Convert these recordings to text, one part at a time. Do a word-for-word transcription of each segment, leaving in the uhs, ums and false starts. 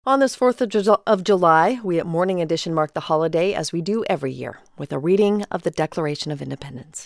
On this fourth of, Ju- of July, we at Morning Edition mark the holiday as we do every year with a reading of the Declaration of Independence.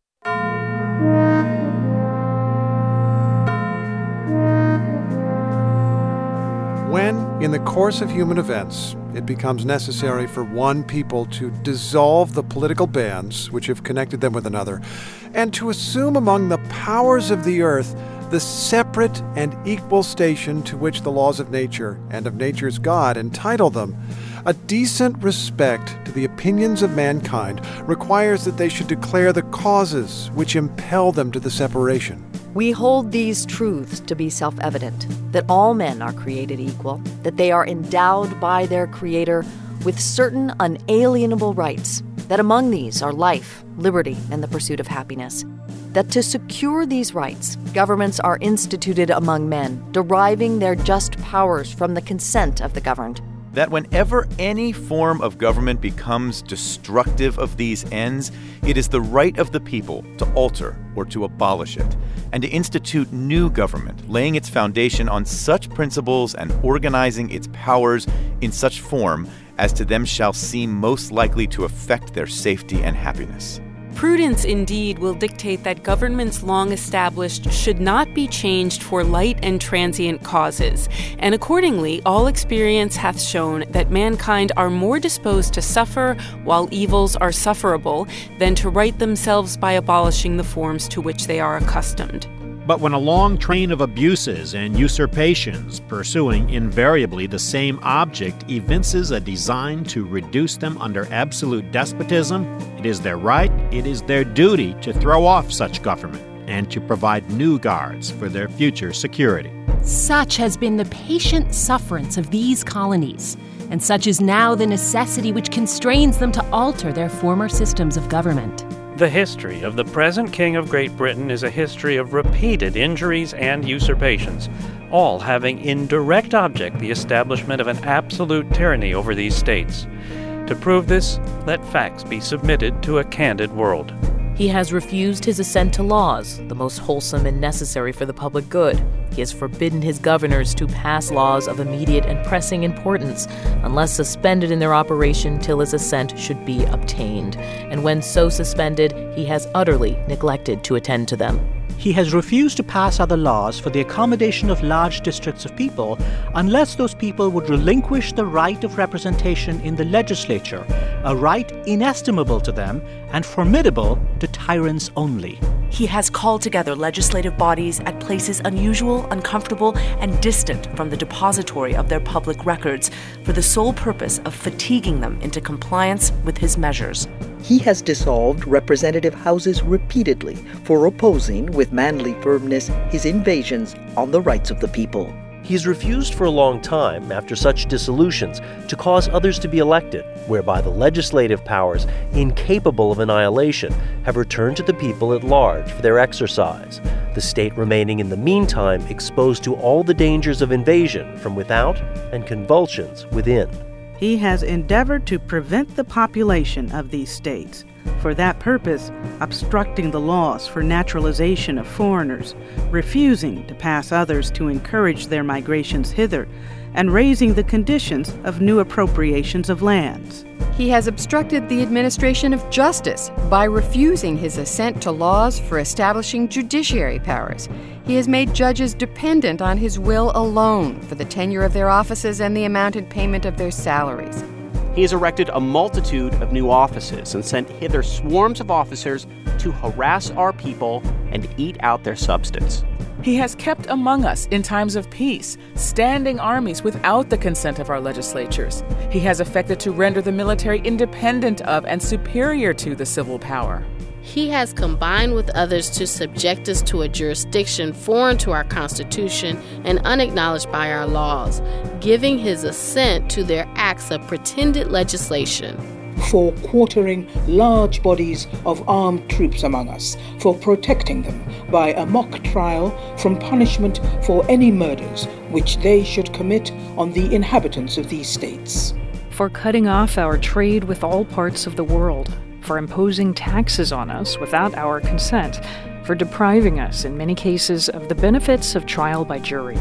When, in the course of human events, it becomes necessary for one people to dissolve the political bands which have connected them with another, and to assume among the powers of the earth the separate and equal station to which the laws of nature and of nature's God entitle them, a decent respect to the opinions of mankind requires that they should declare the causes which impel them to the separation. We hold these truths to be self-evident, that all men are created equal, that they are endowed by their Creator with certain unalienable rights, that among these are life, liberty, and the pursuit of happiness, that to secure these rights, governments are instituted among men, deriving their just powers from the consent of the governed. That whenever any form of government becomes destructive of these ends, it is the right of the people to alter or to abolish it, and to institute new government, laying its foundation on such principles and organizing its powers in such form as to them shall seem most likely to affect their safety and happiness. Prudence indeed will dictate that governments long established should not be changed for light and transient causes, and accordingly all experience hath shown that mankind are more disposed to suffer while evils are sufferable than to right themselves by abolishing the forms to which they are accustomed. But when a long train of abuses and usurpations, pursuing invariably the same object, evinces a design to reduce them under absolute despotism, it is their right, it is their duty to throw off such government and to provide new guards for their future security. Such has been the patient sufferance of these colonies, and such is now the necessity which constrains them to alter their former systems of government. The history of the present King of Great Britain is a history of repeated injuries and usurpations, all having in direct object the establishment of an absolute tyranny over these states. To prove this, let facts be submitted to a candid world. He has refused his assent to laws, the most wholesome and necessary for the public good. He has forbidden his governors to pass laws of immediate and pressing importance, unless suspended in their operation till his assent should be obtained. And when so suspended, he has utterly neglected to attend to them. He has refused to pass other laws for the accommodation of large districts of people unless those people would relinquish the right of representation in the legislature, a right inestimable to them and formidable to tyrants only. He has called together legislative bodies at places unusual, uncomfortable, and distant from the depository of their public records for the sole purpose of fatiguing them into compliance with his measures. He has dissolved representative houses repeatedly for opposing with manly firmness his invasions on the rights of the people. He's refused for a long time, after such dissolutions, to cause others to be elected, whereby the legislative powers, incapable of annihilation, have returned to the people at large for their exercise, the state remaining in the meantime exposed to all the dangers of invasion from without and convulsions within. He has endeavored to prevent the population of these states, for that purpose obstructing the laws for naturalization of foreigners, refusing to pass others to encourage their migrations hither, and raising the conditions of new appropriations of lands. He has obstructed the administration of justice by refusing his assent to laws for establishing judiciary powers. He has made judges dependent on his will alone for the tenure of their offices and the amount and payment of their salaries. He has erected a multitude of new offices and sent hither swarms of officers to harass our people and eat out their substance. He has kept among us in times of peace standing armies without the consent of our legislatures. He has effected to render the military independent of and superior to the civil power. He has combined with others to subject us to a jurisdiction foreign to our Constitution and unacknowledged by our laws, giving his assent to their acts of pretended legislation. For quartering large bodies of armed troops among us, for protecting them by a mock trial from punishment for any murders which they should commit on the inhabitants of these states. For cutting off our trade with all parts of the world, for imposing taxes on us without our consent, for depriving us in many cases of the benefits of trial by jury,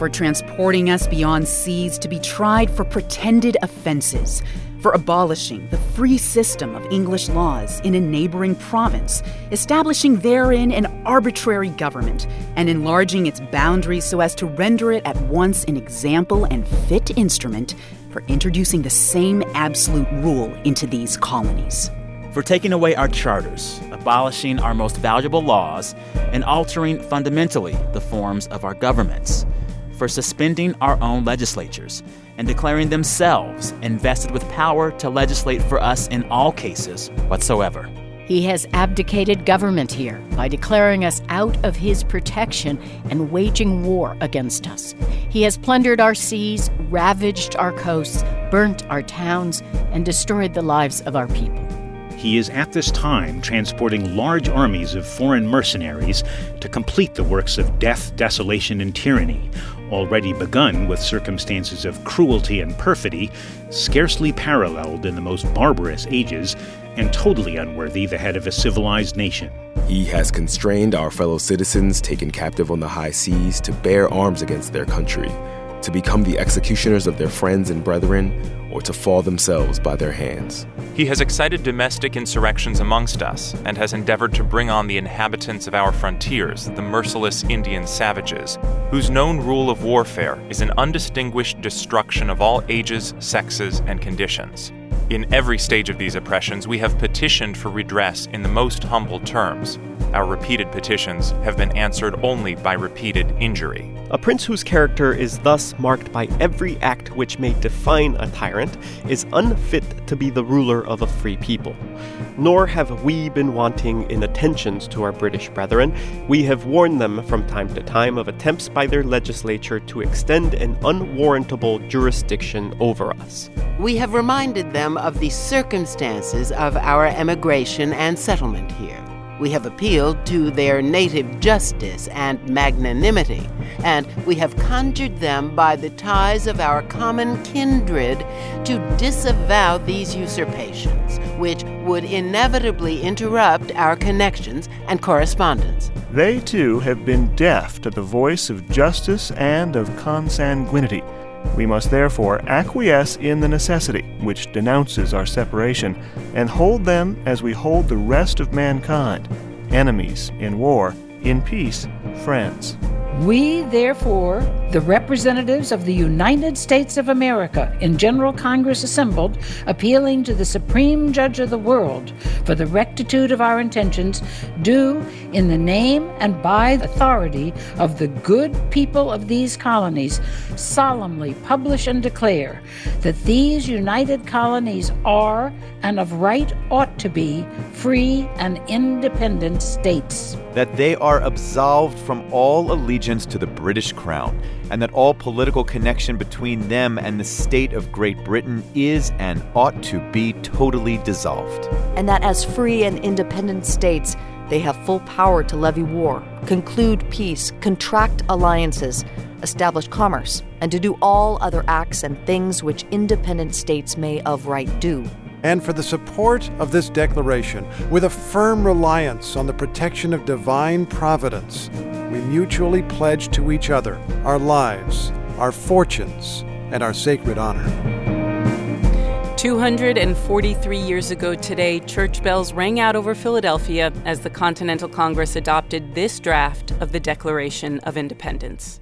for transporting us beyond seas to be tried for pretended offenses, for abolishing the free system of English laws in a neighboring province, establishing therein an arbitrary government, and enlarging its boundaries so as to render it at once an example and fit instrument for introducing the same absolute rule into these colonies. For taking away our charters, abolishing our most valuable laws, and altering fundamentally the forms of our governments. For suspending our own legislatures and declaring themselves invested with power to legislate for us in all cases whatsoever. He has abdicated government here by declaring us out of his protection and waging war against us. He has plundered our seas, ravaged our coasts, burnt our towns, and destroyed the lives of our people. He is at this time transporting large armies of foreign mercenaries to complete the works of death, desolation, and tyranny, already begun with circumstances of cruelty and perfidy, scarcely paralleled in the most barbarous ages, and totally unworthy the head of a civilized nation. He has constrained our fellow citizens taken captive on the high seas to bear arms against their country, to become the executioners of their friends and brethren, or to fall themselves by their hands. He has excited domestic insurrections amongst us, and has endeavored to bring on the inhabitants of our frontiers, the merciless Indian savages, whose known rule of warfare is an undistinguished destruction of all ages, sexes, and conditions. In every stage of these oppressions, we have petitioned for redress in the most humble terms. Our repeated petitions have been answered only by repeated injury. A prince whose character is thus marked by every act which may define a tyrant is unfit to be the ruler of a free people. Nor have we been wanting in attentions to our British brethren. We have warned them from time to time of attempts by their legislature to extend an unwarrantable jurisdiction over us. We have reminded them of the circumstances of our emigration and settlement here. We have appealed to their native justice and magnanimity, and we have conjured them by the ties of our common kindred to disavow these usurpations, which would inevitably interrupt our connections and correspondence. They, too, have been deaf to the voice of justice and of consanguinity. We must therefore acquiesce in the necessity which denounces our separation, and hold them as we hold the rest of mankind, enemies in war, in peace, friends. We, therefore, the representatives of the United States of America in General Congress assembled, appealing to the Supreme Judge of the world for the rectitude of our intentions, do, in the name and by the authority of the good people of these colonies, solemnly publish and declare that these united colonies are, and of right ought to be, free and independent states. That they are absolved from all allegiance to the British crown, and that all political connection between them and the state of Great Britain is and ought to be totally dissolved. And that as free and independent states, they have full power to levy war, conclude peace, contract alliances, establish commerce, and to do all other acts and things which independent states may of right do. And for the support of this declaration, with a firm reliance on the protection of divine providence, we mutually pledge to each other our lives, our fortunes, and our sacred honor. two hundred forty-three years ago today, church bells rang out over Philadelphia as the Continental Congress adopted this draft of the Declaration of Independence.